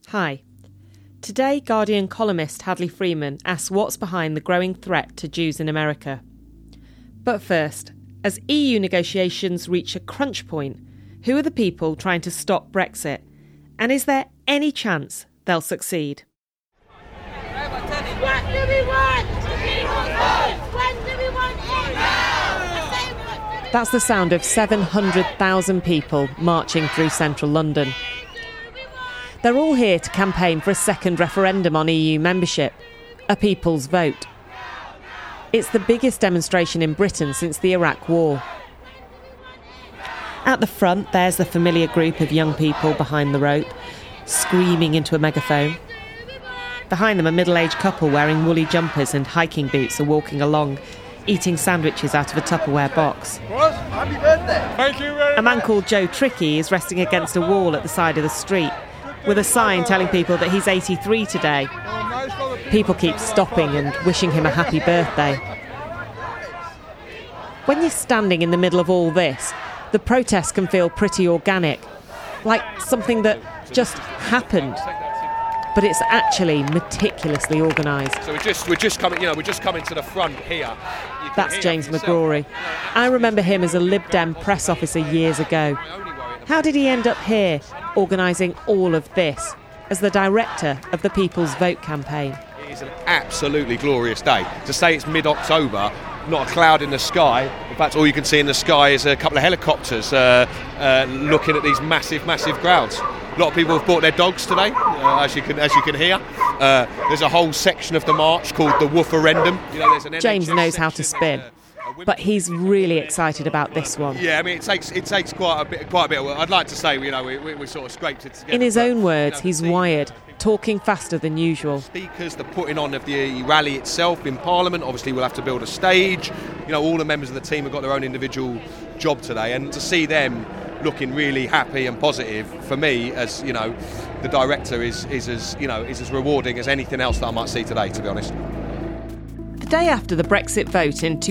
Hi. Today, Guardian columnist Hadley Freeman asks what's behind the growing threat to Jews in America. But first, as EU negotiations reach a crunch point, who are the people trying to stop Brexit? And is there any chance they'll succeed? What do we want? When do we want it? Now! That's the sound of 700,000 people marching through central London. They're all here to campaign for a second referendum on EU membership, a people's vote. It's the biggest demonstration in Britain since the Iraq War. At the front, there's the familiar group of young people behind the rope, screaming into a megaphone. Behind them, a middle-aged couple wearing woolly jumpers and hiking boots are walking along, eating sandwiches out of a Tupperware box. What? Happy birthday! Thank you very much! A man called Joe Trickey is resting against a wall at the side of the street, with a sign telling people that he's 83 today. People keep stopping and wishing him a happy birthday. When you're standing in the middle of all this, the protest can feel pretty organic, like something that just happened. But it's actually meticulously organised. So we're just coming to the front here. That's James McGrory. I remember him as a Lib Dem press officer years ago. How did he end up here, organising all of this, as the director of the People's Vote campaign? It is an absolutely glorious day. To say it's mid-October, not a cloud in the sky. In fact, all you can see in the sky is a couple of helicopters looking at these massive, massive crowds. A lot of people have brought their dogs today, as you can hear. There's a whole section of the march called the Wooferendum. James knows how to spin, but he's really excited about this one. Yeah, I mean, it takes quite a bit of work. I'd like to say, we sort of scraped it together. In his own words, he's wired, talking faster than usual. Speakers, the putting on of the rally itself in Parliament. Obviously, we'll have to build a stage. All the members of the team have got their own individual job today, and to see them looking really happy and positive, for me, as the director, is as rewarding as anything else that I might see today, to be honest. The day after the Brexit vote in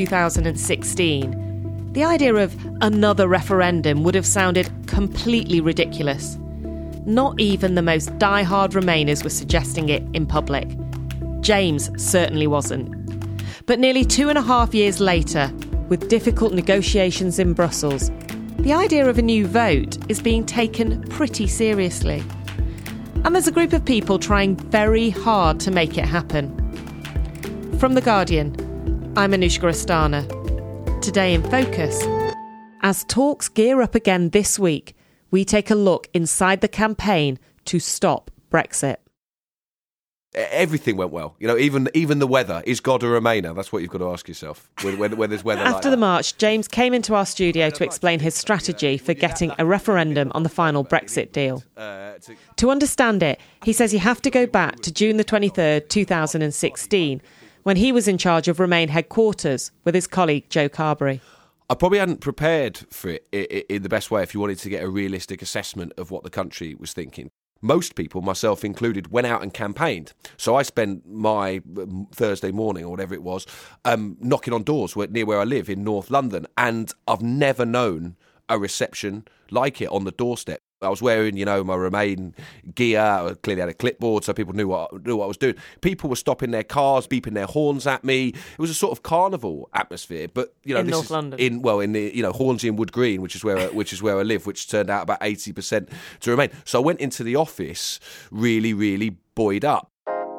2016, the idea of another referendum would have sounded completely ridiculous. Not even the most die-hard Remainers were suggesting it in public. James certainly wasn't. But nearly 2.5 years later, with difficult negotiations in Brussels, the idea of a new vote is being taken pretty seriously. And there's a group of people trying very hard to make it happen. From The Guardian, I'm Anushka Astana. Today in Focus, as talks gear up again this week, we take a look inside the campaign to stop Brexit. Everything went well. Even the weather. Is God a Remainer? That's what you've got to ask yourself when there's weather like After the march, James came into our studio to explain his strategy for getting a referendum on the final Brexit deal. To understand it, he says you have to go back to June the 23rd, 2016, when he was in charge of Remain headquarters with his colleague Joe Carberry. I probably hadn't prepared for it in the best way if you wanted to get a realistic assessment of what the country was thinking. Most people, myself included, went out and campaigned. So I spent my Thursday morning, or whatever it was, knocking on doors near where I live in North London. And I've never known a reception like it on the doorstep. I was wearing, my Remain gear. I clearly had a clipboard, so people knew what I was doing. People were stopping their cars, beeping their horns at me. It was a sort of carnival atmosphere. But in North London, in the Hornsey and Wood Green, which is where I live, which turned out about 80% to Remain. So I went into the office really, really buoyed up.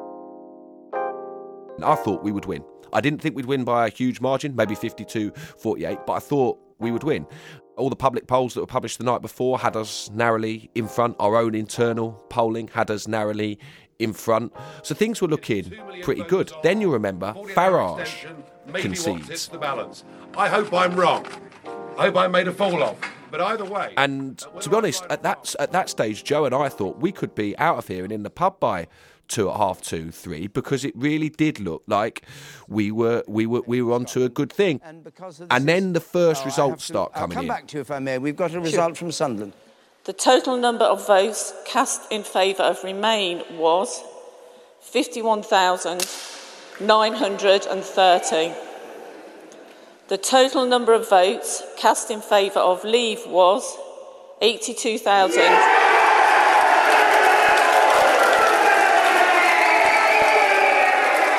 I thought we would win. I didn't think we'd win by a huge margin, maybe 52-48, but I thought we would win. All the public polls that were published the night before had us narrowly in front. Our own internal polling had us narrowly in front. So things were looking pretty good. Then you remember Farage concedes. I hope I'm wrong. I hope I made a fool of. But either way. And to be honest, at that stage, Joe and I thought we could be out of here and in the pub by 2:30, 3, because it really did look like we were onto a good thing. And then the first results start coming in. I'll come back to you if I may. We've got a result from Sunderland. The total number of votes cast in favour of Remain was 51,930. The total number of votes cast in favour of Leave was 82,000.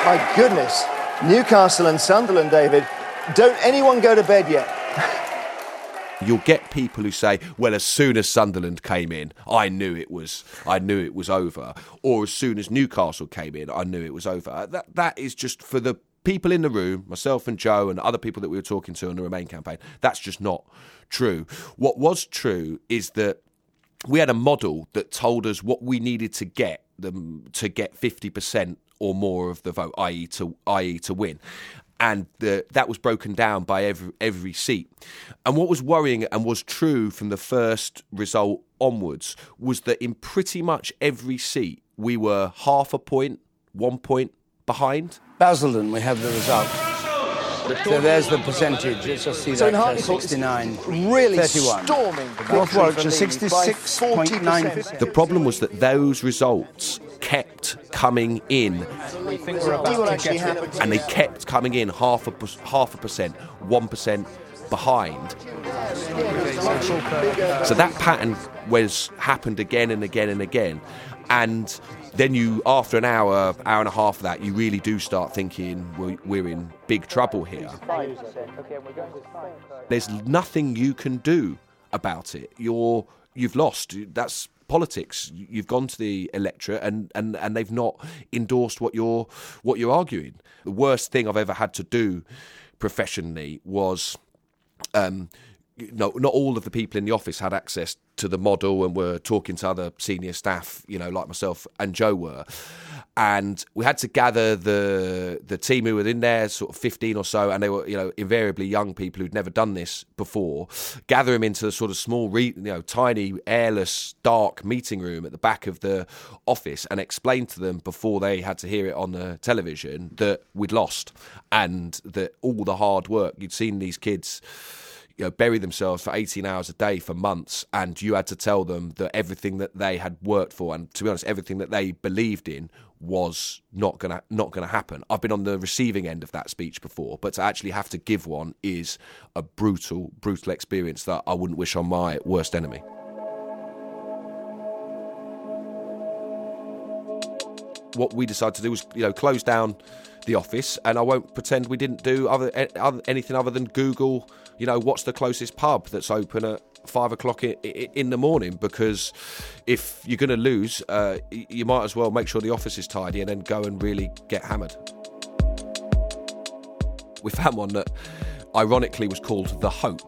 My goodness. Newcastle and Sunderland, David. Don't anyone go to bed yet. You'll get people who say, well, as soon as Sunderland came in, I knew it was over. Or as soon as Newcastle came in, I knew it was over. That is just for the people in the room, myself and Joe and other people that we were talking to on the Remain campaign. That's just not true. What was true is that we had a model that told us what we needed to get them to get 50% or more of the vote, i.e. to win. And that was broken down by every seat. And what was worrying and was true from the first result onwards was that in pretty much every seat, we were half a point, 1 point behind. Basildon, we have the result. So there's the percentage. Let's just see that. 69. Really 31. storming. North Warwickshire, 66.9%. The problem was that those results kept coming in, and they kept coming in half a percent, 1% behind. So that pattern happened again and again and again, and then you, after an hour and a half of that, you really do start thinking we're in big trouble here. There's nothing you can do about it. You've lost. That's politics. You've gone to the electorate and they've not endorsed what you're arguing. The worst thing I've ever had to do professionally was not all of the people in the office had access to the model and were talking to other senior staff, like myself and Joe were. And we had to gather the team who were in there, sort of 15 or so, and they were, invariably young people who'd never done this before, gather them into a sort of small, tiny, airless, dark meeting room at the back of the office and explain to them before they had to hear it on the television that we'd lost and that all the hard work, you'd seen these kids bury themselves for 18 hours a day for months, and you had to tell them that everything that they had worked for, and to be honest, everything that they believed in, was not gonna happen. I've been on the receiving end of that speech before, but to actually have to give one is a brutal experience that I wouldn't wish on my worst enemy. What we decided to do was, close down the office, and I won't pretend we didn't do anything other than Google, what's the closest pub that's open at 5 o'clock in the morning, because if you're going to lose, you might as well make sure the office is tidy and then go and really get hammered. We found one that ironically was called The Hope.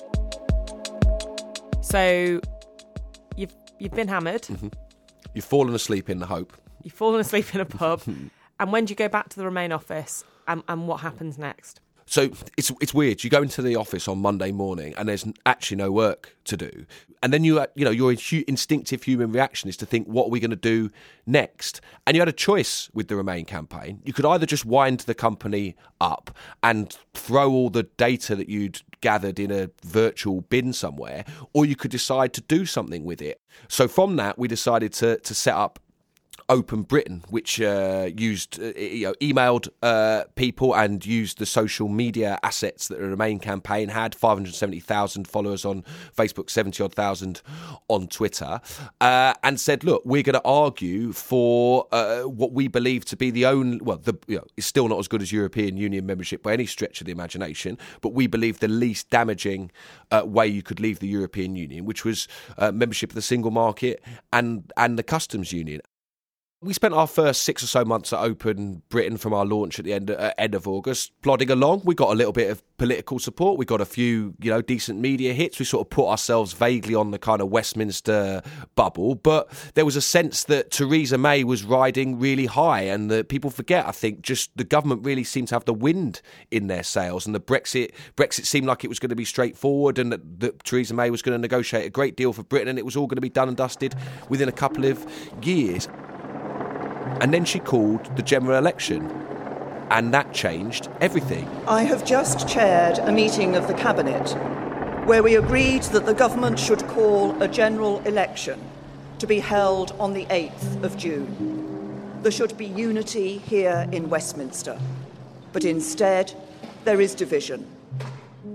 So you've been hammered. Mm-hmm. You've fallen asleep in The Hope. You've fallen asleep in a pub. And when do you go back to the Remain office, and what happens next? So it's weird. You go into the office on Monday morning and there's actually no work to do. And then your instinctive human reaction is to think, what are we going to do next? And you had a choice with the Remain campaign. You could either just wind the company up and throw all the data that you'd gathered in a virtual bin somewhere, or you could decide to do something with it. So from that, we decided to set up Open Britain, which emailed people and used the social media assets that the Remain campaign had. 570,000 followers on Facebook, 70,000 on Twitter, and said, look, we're going to argue for what we believe to be the only, it's still not as good as European Union membership by any stretch of the imagination, but we believe the least damaging way you could leave the European Union, which was membership of the single market and the customs union. We spent our first 6 or so months at Open Britain from our launch at the end of August, plodding along. We got a little bit of political support. We got a few, decent media hits. We sort of put ourselves vaguely on the kind of Westminster bubble. But there was a sense that Theresa May was riding really high, and that people forget, I think, just the government really seemed to have the wind in their sails, and the Brexit seemed like it was going to be straightforward, and that Theresa May was going to negotiate a great deal for Britain, and it was all going to be done and dusted within a couple of years. And then she called the general election, and that changed everything. I have just chaired a meeting of the Cabinet where we agreed that the government should call a general election to be held on the 8th of June. There should be unity here in Westminster, but instead there is division.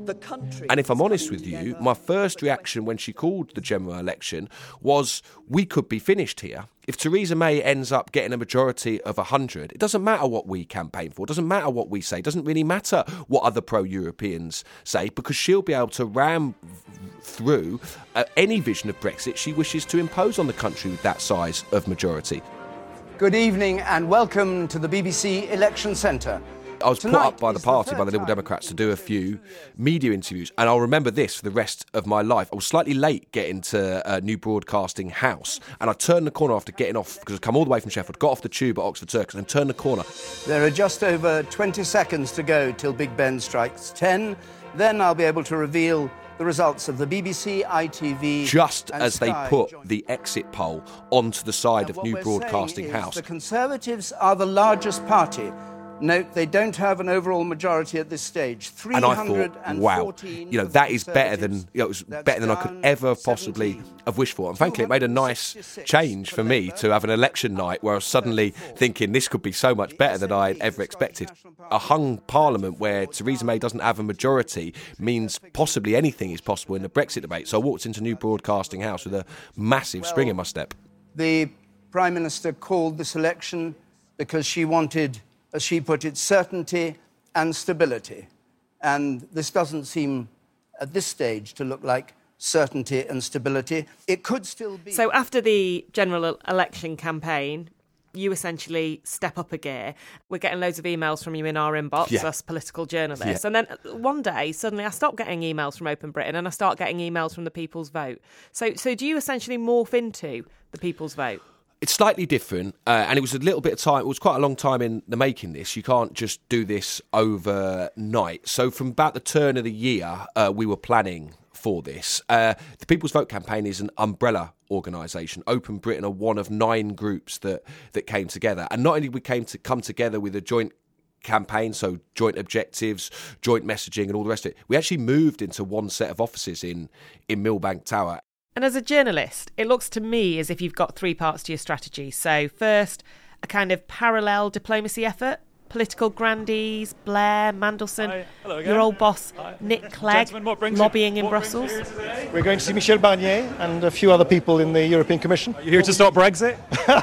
The country. And if I'm honest with you, my first reaction when she called the general election was we could be finished here. If Theresa May ends up getting a majority of 100, it doesn't matter what we campaign for, it doesn't matter what we say, it doesn't really matter what other pro-Europeans say, because she'll be able to ram through any vision of Brexit she wishes to impose on the country with that size of majority. Good evening and welcome to the BBC Election Centre. I was put up by the party, by the Liberal Democrats, to do a few media interviews, and I'll remember this for the rest of my life. I was slightly late getting to New Broadcasting House, and I turned the corner after getting off, because I'd come all the way from Sheffield, got off the tube at Oxford Circus, and turned the corner. There are just over 20 seconds to go till Big Ben strikes 10. Then I'll be able to reveal the results of the BBC, ITV... Just and as Sky they put the exit poll onto the side of New Broadcasting House. The Conservatives are the largest party. Note, they don't have an overall majority at this stage. And I thought, wow, that is better than, it was better than I could ever possibly have wished for. And frankly, it made a nice change for me to have an election night where I was suddenly thinking this could be so much better than I'd ever expected. A hung parliament where Theresa May doesn't have a majority means possibly anything is possible in the Brexit debate. So I walked into New Broadcasting House with a massive spring in my step. The Prime Minister called this election because she wanted, as she put it, certainty and stability. And this doesn't seem, at this stage, to look like certainty and stability. It could still be... So after the general election campaign, you essentially step up a gear. We're getting loads of emails from you in our inbox, us political journalists. And then one day, suddenly I stop getting emails from Open Britain and I start getting emails from the People's Vote. So do you essentially morph into the People's Vote? It's slightly different, and it was a little bit of time. It was quite a long time in the making this. You can't just do this overnight. So from about the turn of the year, we were planning for this. The People's Vote campaign is an umbrella organisation. Open Britain are one of 9 groups that came together. And not only did we come together with a joint campaign, so joint objectives, joint messaging and all the rest of it, we actually moved into one set of offices in Millbank Tower. And as a journalist, it looks to me as if you've got 3 parts to your strategy. So first, a kind of parallel diplomacy effort. Political grandees, Blair, Mandelson, your old boss, Nick Clegg, lobbying in Brussels. We're going to see Michel Barnier and a few other people in the European Commission. Are you here to stop Brexit?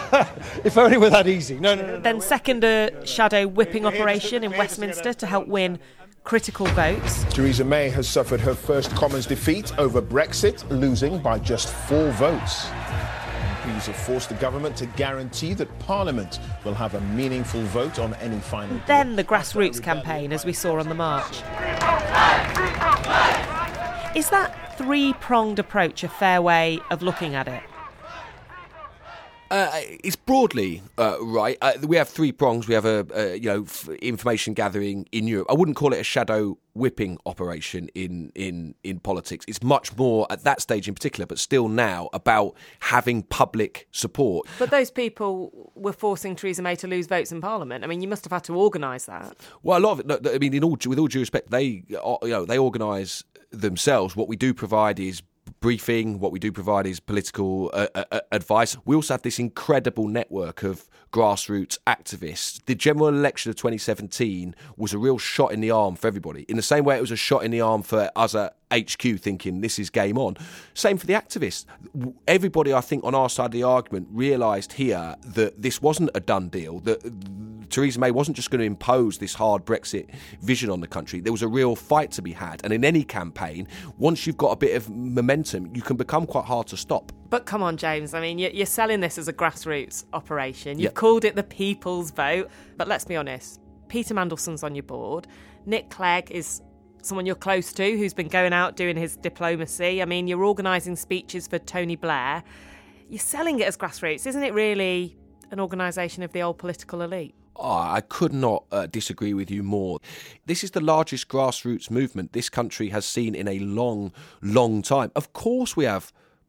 If only we're that easy. No. Then second, a shadow whipping operation in Westminster to help win critical votes. Theresa May has suffered her first Commons defeat over Brexit, losing by just 4 votes. MPs have forced the government to guarantee that Parliament will have a meaningful vote on any final... And then the grassroots campaign, as we saw on the march. Is that 3-pronged approach a fair way of looking at it? It's broadly right. We have 3 prongs. We have information gathering in Europe. I wouldn't call it a shadow whipping operation in politics. It's much more at that stage in particular, but still now about having public support. But those people were forcing Theresa May to lose votes in Parliament. I mean, you must have had to organise that. Well, a lot of it. I mean, with all due respect, they organise themselves. What we do provide is briefing. What we do provide is political advice. We also have this incredible network of grassroots activists. The general election of 2017 was a real shot in the arm for everybody. In the same way it was a shot in the arm for us at HQ thinking this is game on. Same for the activists. Everybody, I think, on our side of the argument realised here that this wasn't a done deal, that Theresa May wasn't just going to impose this hard Brexit vision on the country. There was a real fight to be had. And in any campaign, once you've got a bit of momentum, you can become quite hard to stop. But come on, James, I mean, you're selling this as a grassroots operation. You've called it the People's Vote. But let's be honest, Peter Mandelson's on your board. Nick Clegg is someone you're close to who's been going out doing his diplomacy. I mean, you're organising speeches for Tony Blair. You're selling it as grassroots. Isn't it really an organisation of the old political elite? Oh, I could not disagree with you more. This is the largest grassroots movement this country has seen in a long, long time. Of course we have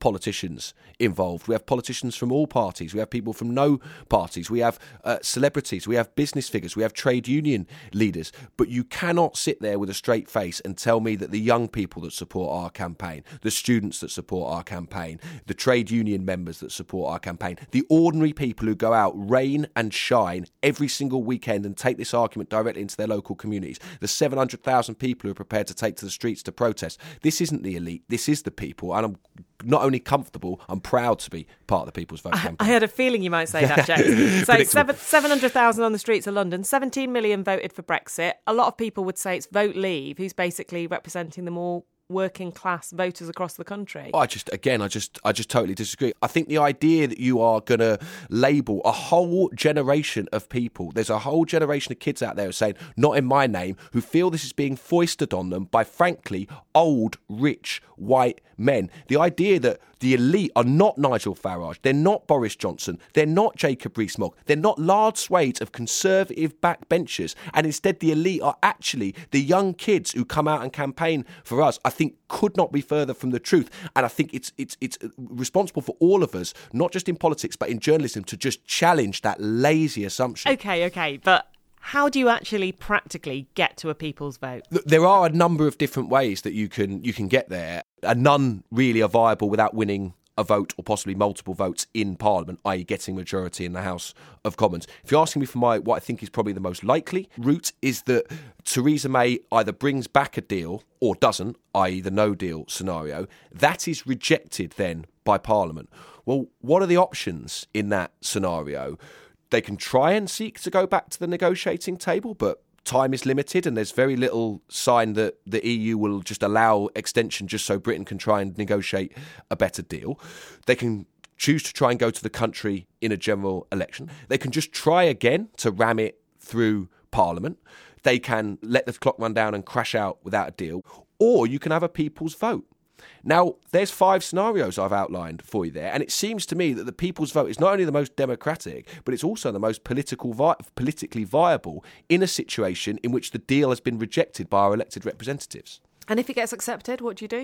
politicians involved. We have politicians from all parties. We have people from no parties. We have celebrities. We have business figures. We have trade union leaders. But you cannot sit there with a straight face and tell me that the young people that support our campaign, the students that support our campaign, the trade union members that support our campaign, the ordinary people who go out rain and shine every single weekend and take this argument directly into their local communities, the 700,000 people who are prepared to take to the streets to protest. This isn't the elite. This is the people. And I'm not only comfortable, I'm proud to be part of the People's Vote campaign. I had a feeling you might say that, James. So 700,000 on the streets of London, 17 million voted for Brexit. A lot of people would say it's Vote Leave, who's basically representing the more working class voters across the country. I just totally disagree. I think the idea that you are going to label a whole generation of people, there's a whole generation of kids out there saying, not in my name, who feel this is being foisted on them by, frankly, old, rich, white men. The idea that the elite are not Nigel Farage, they're not Boris Johnson, they're not Jacob Rees-Mogg, they're not large swathes of conservative backbenchers, and instead the elite are actually the young kids who come out and campaign for us, I think could not be further from the truth. And I think it's responsible for all of us, not just in politics but in journalism, to just challenge that lazy assumption. Okay, but how do you actually practically get to a people's vote? There are a number of different ways that you can get there, and none really are viable without winning a vote or possibly multiple votes in Parliament, i.e. getting majority in the House of Commons. If you're asking me for what I think is probably the most likely route, is that Theresa May either brings back a deal or doesn't, i.e. the no deal scenario. That is rejected then by Parliament. Well, what are the options in that scenario? They can try and seek to go back to the negotiating table, but time is limited and there's very little sign that the EU will just allow extension just so Britain can try and negotiate a better deal. They can choose to try and go to the country in a general election. They can just try again to ram it through Parliament. They can let the clock run down and crash out without a deal. Or you can have a people's vote. Now, there's 5 scenarios I've outlined for you there, and it seems to me that the people's vote is not only the most democratic, but it's also the most politically viable in a situation in which the deal has been rejected by our elected representatives. And if it gets accepted, what do you do?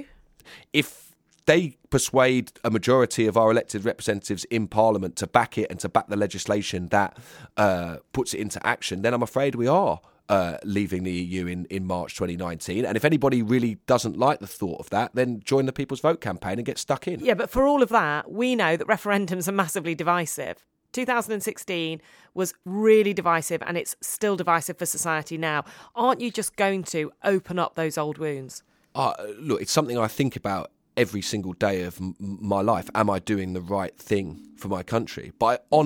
If they persuade a majority of our elected representatives in Parliament to back it and to back the legislation that puts it into action, then I'm afraid we are leaving the EU in March 2019. And if anybody really doesn't like the thought of that, then join the People's Vote campaign and get stuck in. Yeah, but for all of that, we know that referendums are massively divisive. 2016 was really divisive and it's still divisive for society now. Aren't you just going to open up those old wounds? Look, it's something I think about every single day of my life. Am I doing the right thing for my country? But I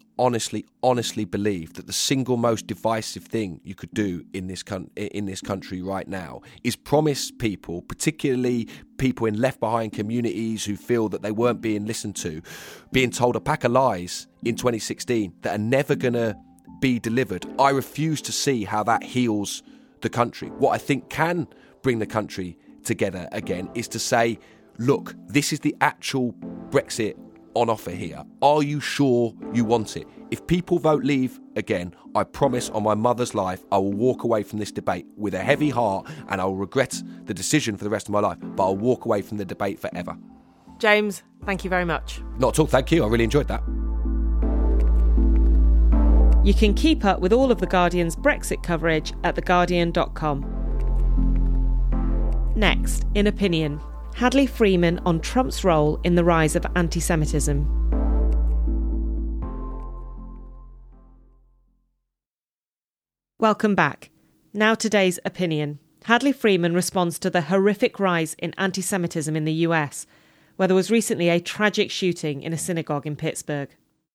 honestly believe that the single most divisive thing you could do in this country right now is promise people, particularly people in left behind communities who feel that they weren't being listened to, being told a pack of lies in 2016 that are never going to be delivered. I refuse to see how that heals the country. What I think can bring the country together again is to say, look, this is the actual Brexit on offer here. Are you sure you want it? If people vote leave again, I promise on my mother's life, I will walk away from this debate with a heavy heart and I will regret the decision for the rest of my life, but I'll walk away from the debate forever. James, thank you very much. Not at all, thank you. I really enjoyed that. You can keep up with all of The Guardian's Brexit coverage at theguardian.com. Next, in Opinion, Hadley Freeman on Trump's role in the rise of anti-Semitism. Welcome back. Now today's Opinion. Hadley Freeman responds to the horrific rise in anti-Semitism in the US, where there was recently a tragic shooting in a synagogue in Pittsburgh.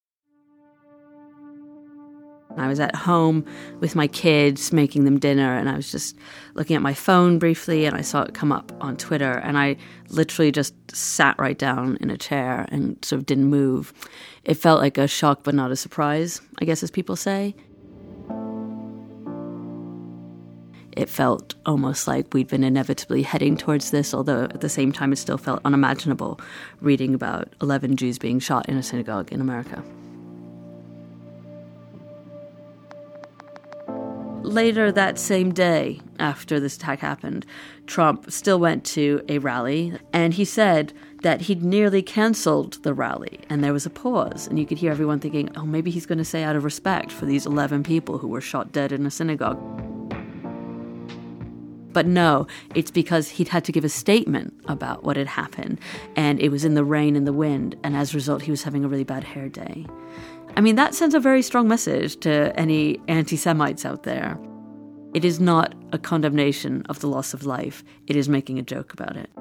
I was at home with my kids making them dinner and I was just looking at my phone briefly and I saw it come up on Twitter and I literally just sat right down in a chair and sort of didn't move. It felt like a shock but not a surprise, I guess as people say. It felt almost like we'd been inevitably heading towards this, although at the same time it still felt unimaginable reading about 11 Jews being shot in a synagogue in America. later that same day after this attack happened, Trump still went to a rally, and he said that he'd nearly cancelled the rally, and there was a pause, and you could hear everyone thinking, oh, maybe he's going to say out of respect for these 11 people who were shot dead in a synagogue. But no, it's because he'd had to give a statement about what had happened, and it was in the rain and the wind, and as a result, he was having a really bad hair day. I mean, that sends a very strong message to any anti-Semites out there. It is not a condemnation of the loss of life. It is making a joke about it.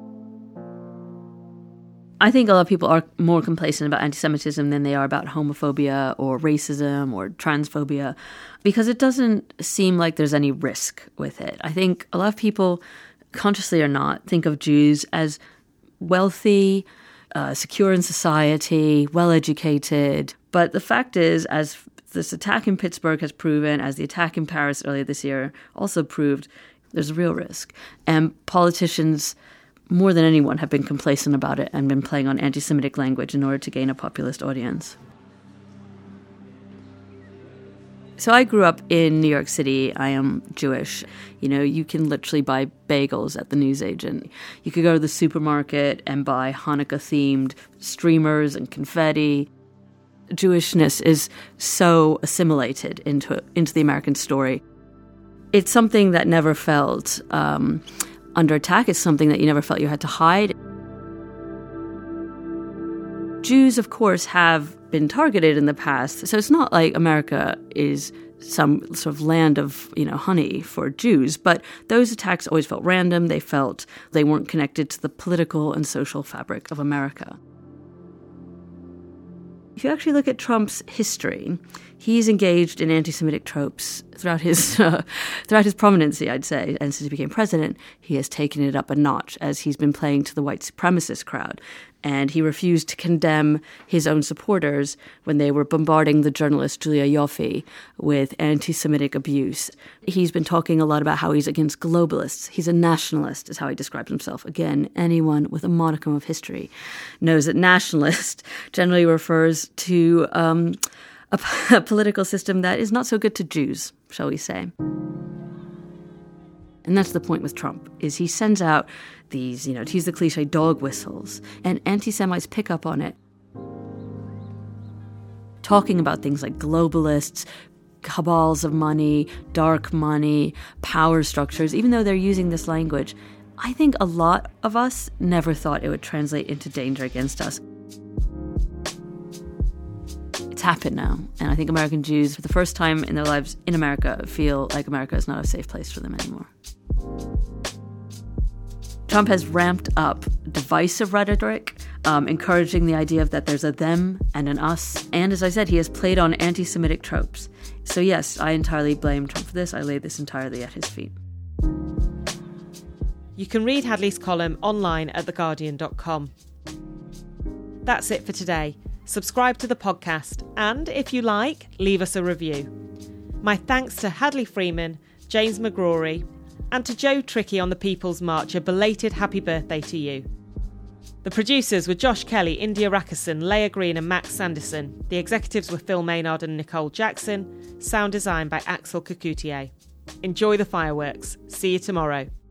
I think a lot of people are more complacent about anti-Semitism than they are about homophobia or racism or transphobia, because it doesn't seem like there's any risk with it. I think a lot of people, consciously or not, think of Jews as wealthy, secure in society, well-educated. But the fact is, as this attack in Pittsburgh has proven, as the attack in Paris earlier this year also proved, there's a real risk. And politicians, more than anyone, have been complacent about it and been playing on anti-Semitic language in order to gain a populist audience. So I grew up in New York City. I am Jewish. You know, you can literally buy bagels at the newsagent. You could go to the supermarket and buy Hanukkah-themed streamers and confetti. Jewishness is so assimilated into the American story. It's something that never felt under attack. It's something that you never felt you had to hide. Jews, of course, have been targeted in the past, so it's not like America is some sort of land of, honey for Jews, but those attacks always felt random. They felt they weren't connected to the political and social fabric of America. If you actually look at Trump's history, he's engaged in anti-Semitic tropes throughout his prominency, I'd say. And since he became president, he has taken it up a notch as he's been playing to the white supremacist crowd. And he refused to condemn his own supporters when they were bombarding the journalist Julia Ioffe with anti-Semitic abuse. He's been talking a lot about how he's against globalists. He's a nationalist, is how he describes himself. Again, anyone with a modicum of history knows that nationalist generally refers to a political system that is not so good to Jews, shall we say. And that's the point with Trump, is he sends out these, to use the cliche, dog whistles, and anti-Semites pick up on it. Talking about things like globalists, cabals of money, dark money, power structures, even though they're using this language, I think a lot of us never thought it would translate into danger against us. It's happened now, and I think American Jews, for the first time in their lives in America, feel like America is not a safe place for them anymore. Trump has ramped up divisive rhetoric, encouraging the idea of that there's a them and an us. And as I said, he has played on anti-Semitic tropes. So yes, I entirely blame Trump for this. I lay this entirely at his feet. You can read Hadley's column online at theguardian.com. That's it for today. Subscribe to the podcast and, if you like, leave us a review. My thanks to Hadley Freeman, James McGrory, and to Joe Trickey on the People's March, a belated happy birthday to you. The producers were Josh Kelly, India Rakison, Leah Green and Max Sanderson. The executives were Phil Maynard and Nicole Jackson. Sound design by Axel Kakoutié. Enjoy the fireworks. See you tomorrow.